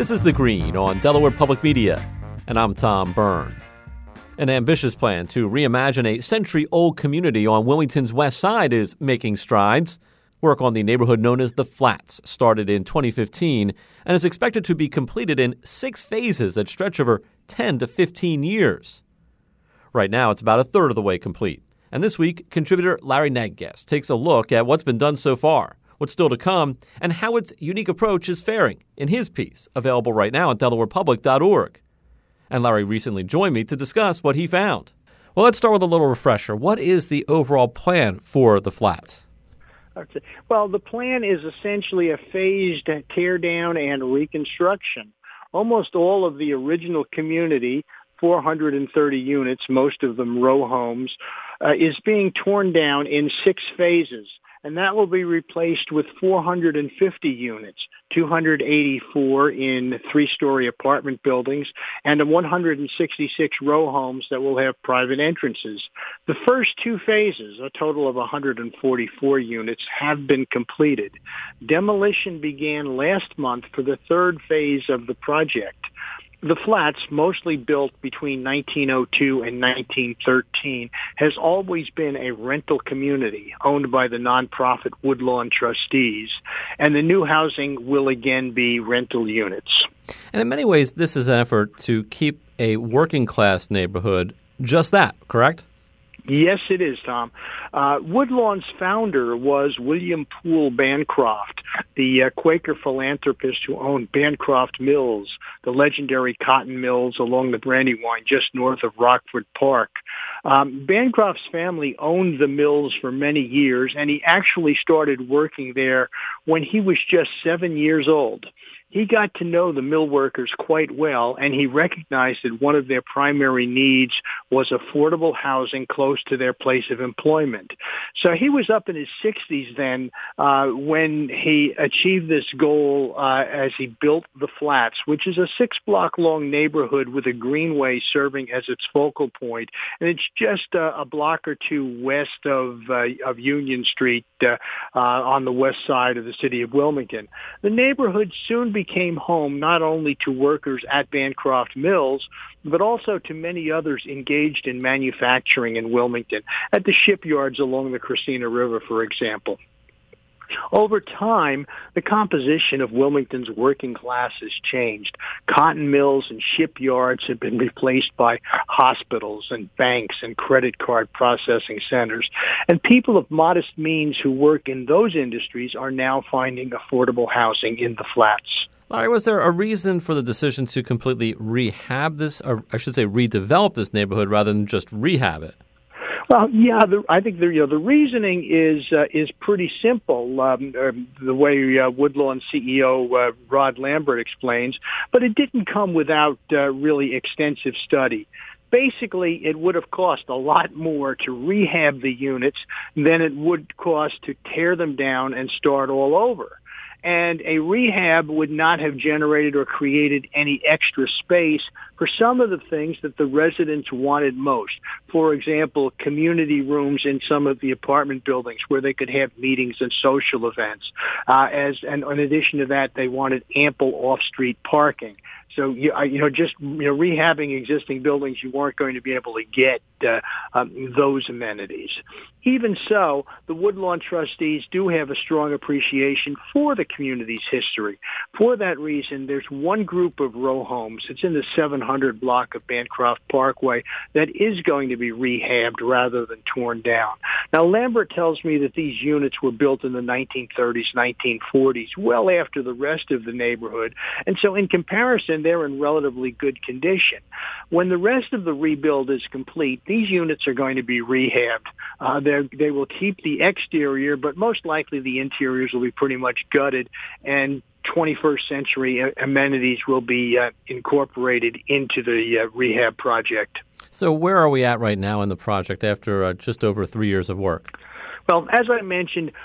This is The Green on Delaware Public Media, and I'm Tom Byrne. An ambitious plan to reimagine a century-old community on Wilmington's west side is making strides. Work on the neighborhood known as The Flats started in 2015 and is expected to be completed in 6 phases that stretch over 10 to 15 years. Right now, it's about a third of the way complete. And this week, contributor Larry Nagast takes a look at what's been done so far, what's still to come, and how its unique approach is faring in his piece, available right now at DelawarePublic.org. And Larry recently joined me to discuss what he found. Well, let's start with a little refresher. What is the overall plan for the Flats? Okay. Well, the plan is essentially a phased tear down and reconstruction. Almost all of the original community, 430 units, most of them row homes, is being torn down in 6 phases. And that will be replaced with 450 units, 284 in 3-story apartment buildings, and 166 row homes that will have private entrances. The first 2 phases, a total of 144 units, have been completed. Demolition began last month for the 3rd phase of the project. The Flats, mostly built between 1902 and 1913, has always been a rental community owned by the nonprofit Woodlawn Trustees, and the new housing will again be rental units. And in many ways, this is an effort to keep a working-class neighborhood just that, correct? Yes, it is, Tom. Woodlawn's founder was William Poole Bancroft, the Quaker philanthropist who owned Bancroft Mills, the legendary cotton mills along the Brandywine just north of Rockford Park. Bancroft's family owned the mills for many years, and he actually started working there when he was just 7 years old. He got to know the mill workers quite well, and he recognized that one of their primary needs was affordable housing close to their place of employment. So he was up in his 60s then when he achieved this goal as he built the Flats, which is a 6-block-long neighborhood with a greenway serving as its focal point. And it's just a block or two west of Union Street on the west side of the city of Wilmington. The neighborhood soon became home not only to workers at Bancroft Mills, but also to many others engaged in manufacturing in Wilmington, at the shipyards along the Christina River, for example. Over time, the composition of Wilmington's working class has changed. Cotton mills and shipyards have been replaced by hospitals and banks and credit card processing centers. And people of modest means who work in those industries are now finding affordable housing in the Flats. Larry, was there a reason for the decision to completely rehab this, or I should say redevelop this neighborhood rather than just rehab it? Well, yeah, I think the reasoning is pretty simple, the way Woodlawn CEO Rod Lambert explains, but it didn't come without really extensive study. Basically, it would have cost a lot more to rehab the units than it would cost to tear them down and start all over. And a rehab would not have generated or created any extra space for some of the things that the residents wanted most. For example, community rooms in some of the apartment buildings where they could have meetings and social events. And in addition to that, they wanted ample off-street parking. So, rehabbing existing buildings, you weren't going to be able to get those amenities. Even so, the Woodlawn Trustees do have a strong appreciation for the community's history. For that reason, there's one group of row homes. It's in the 700 block of Bancroft Parkway that is going to be rehabbed rather than torn down. Now, Lambert tells me that these units were built in the 1930s, 1940s, well after the rest of the neighborhood. And so in comparison, they're in relatively good condition. When the rest of the rebuild is complete, these units are going to be rehabbed. They will keep the exterior, but most likely the interiors will be pretty much gutted, and 21st century amenities will be incorporated into the rehab project. So where are we at right now in the project after just over 3 years of work? Well, as I mentioned,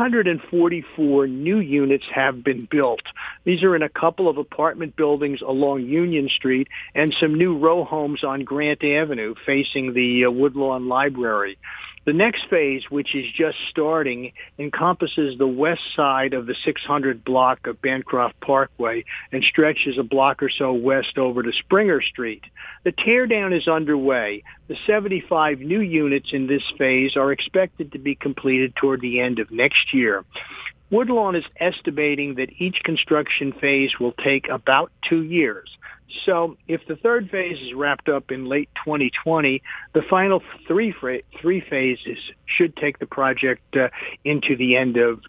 144 new units have been built. These are in a couple of apartment buildings along Union Street and some new row homes on Grant Avenue facing the Woodlawn Library. The next phase, which is just starting, encompasses the west side of the 600 block of Bancroft Parkway and stretches a block or so west over to Springer Street. The teardown is underway. The 75 new units in this phase are expected to be completed toward the end of next year. Woodlawn is estimating that each construction phase will take about 2 years. So if the third phase is wrapped up in late 2020, the final three phases should take the project into the end of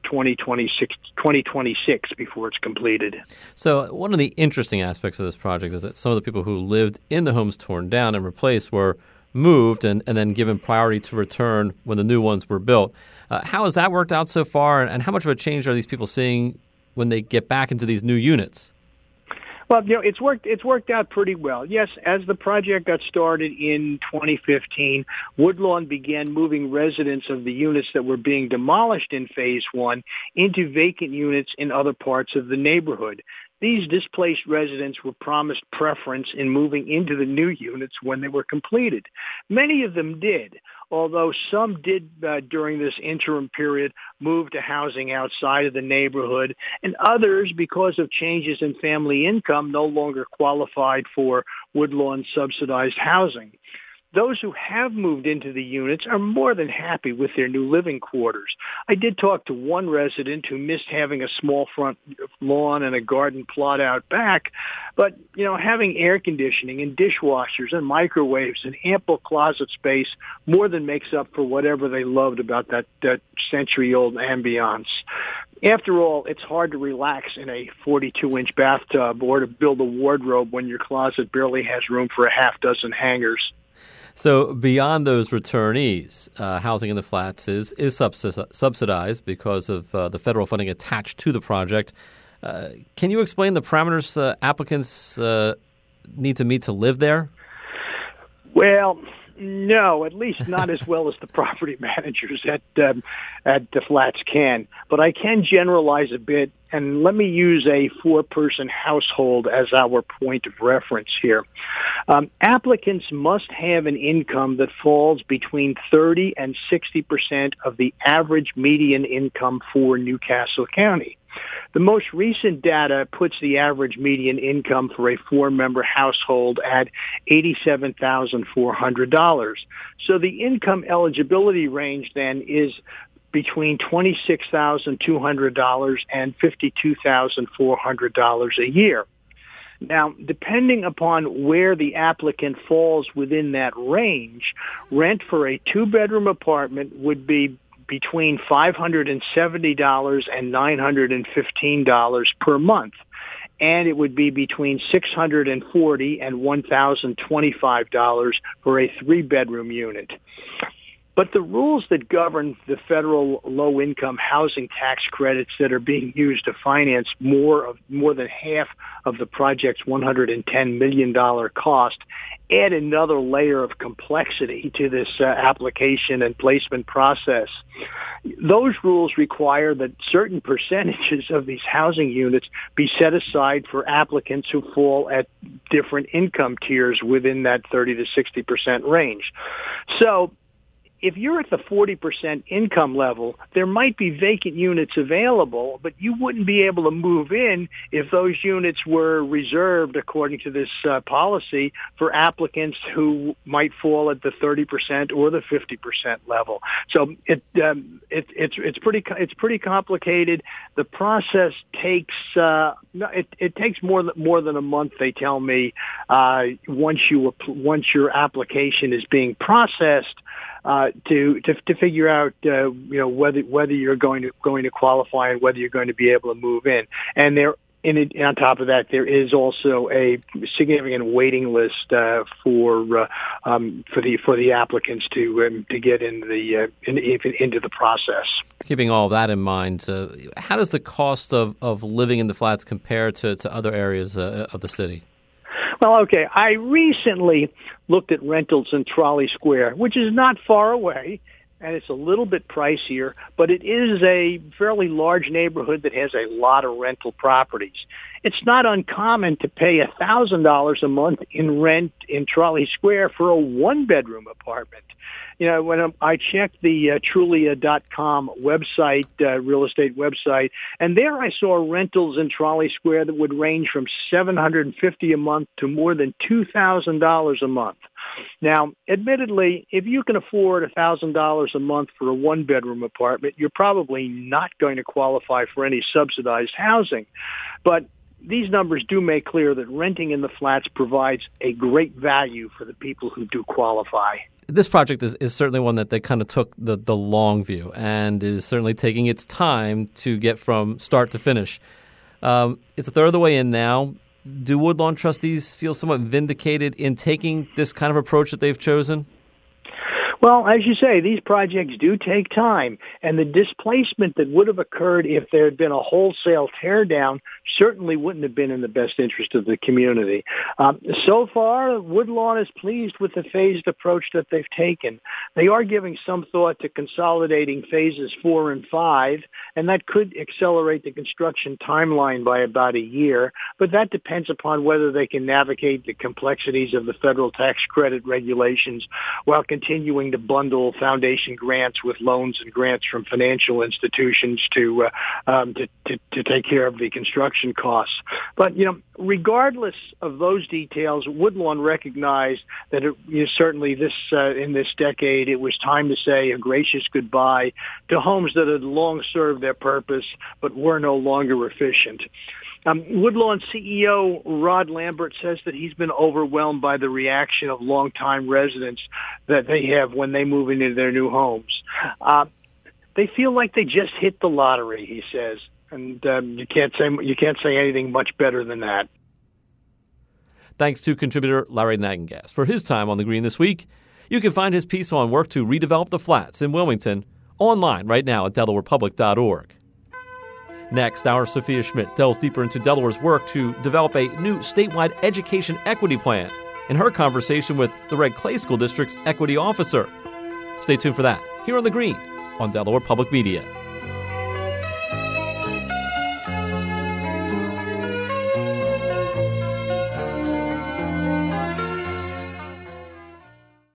2026 before it's completed. So one of the interesting aspects of this project is that some of the people who lived in the homes torn down and replaced were moved and then given priority to return when the new ones were built. How has that worked out so far, and how much of a change are these people seeing when they get back into these new units? Well, it's worked out pretty well. Yes, as the project got started in 2015, Woodlawn began moving residents of the units that were being demolished in Phase 1 into vacant units in other parts of the neighborhood. These displaced residents were promised preference in moving into the new units when they were completed. Many of them did, although some did during this interim period move to housing outside of the neighborhood, and others, because of changes in family income, no longer qualified for Woodlawn subsidized housing. Those who have moved into the units are more than happy with their new living quarters. I did talk to one resident who missed having a small front lawn and a garden plot out back, but, having air conditioning and dishwashers and microwaves and ample closet space more than makes up for whatever they loved about that century-old ambiance. After all, it's hard to relax in a 42-inch bathtub or to build a wardrobe when your closet barely has room for a half dozen hangers. So beyond those returnees, housing in the flats is subsidized because of the federal funding attached to the project. Can you explain the parameters applicants need to meet to live there? Well, no, at least not as well as the property managers at the flats can. But I can generalize a bit, and let me use a 4-person household as our point of reference here. Applicants must have an income that falls between 30 and 60% of the average median income for Newcastle County. The most recent data puts the average median income for a 4-member household at $87,400. So the income eligibility range then is between $26,200 and $52,400 a year. Now, depending upon where the applicant falls within that range, rent for a 2-bedroom apartment would be between $570 and $915 per month, and it would be between $640 and $1,025 for a 3-bedroom unit. But the rules that govern the federal low-income housing tax credits that are being used to finance more than half of the project's $110 million cost add another layer of complexity to this application and placement process. Those rules require that certain percentages of these housing units be set aside for applicants who fall at different income tiers within that 30 to 60% range. So if you're at the 40% income level, there might be vacant units available, but you wouldn't be able to move in if those units were reserved, according to this policy, for applicants who might fall at the 30% or the 50% level. So it's pretty complicated. The process takes it takes more than a month, they tell me, once your application is being processed. To figure out whether you're going to qualify and whether you're going to be able to move in. And on top of that, there is also a significant waiting list for the applicants to get into the process. Keeping all that in mind, how does the cost of living in the flats compare to other areas of the city? Well, okay, I recently looked at rentals in Trolley Square, which is not far away, and it's a little bit pricier, but it is a fairly large neighborhood that has a lot of rental properties. It's not uncommon to pay $1,000 a month in rent in Trolley Square for a 1-bedroom apartment. when I checked the Trulia.com website, real estate website, and there I saw rentals in Trolley Square that would range from $750 a month to more than $2,000 a month. Now, admittedly, if you can afford $1,000 a month for a one-bedroom apartment, you're probably not going to qualify for any subsidized housing. But these numbers do make clear that renting in the flats provides a great value for the people who do qualify. This project is certainly one that they kind of took the long view and is certainly taking its time to get from start to finish. It's a third of the way in now. Do Woodlawn trustees feel somewhat vindicated in taking this kind of approach that they've chosen? Well, as you say, these projects do take time, and the displacement that would have occurred if there had been a wholesale teardown certainly wouldn't have been in the best interest of the community. So far, Woodlawn is pleased with the phased approach that they've taken. They are giving some thought to consolidating phases 4 and 5, and that could accelerate the construction timeline by about a year, but that depends upon whether they can navigate the complexities of the federal tax credit regulations while continuing to bundle foundation grants with loans and grants from financial institutions to take care of the construction costs. But, regardless of those details, Woodlawn recognized that certainly in this decade, it was time to say a gracious goodbye to homes that had long served their purpose but were no longer efficient. Woodlawn CEO Rod Lambert says that he's been overwhelmed by the reaction of longtime residents that they have when they move into their new homes. They feel like they just hit the lottery, he says, and you can't say anything much better than that. Thanks to contributor Larry Nagengast for his time on The Green this week. You can find his piece on work to redevelop the flats in Wilmington online right now at DelawarePublic.org. Next, our Sophia Schmidt delves deeper into Delaware's work to develop a new statewide education equity plan in her conversation with the Red Clay School District's equity officer. Stay tuned for that here on The Green on Delaware Public Media.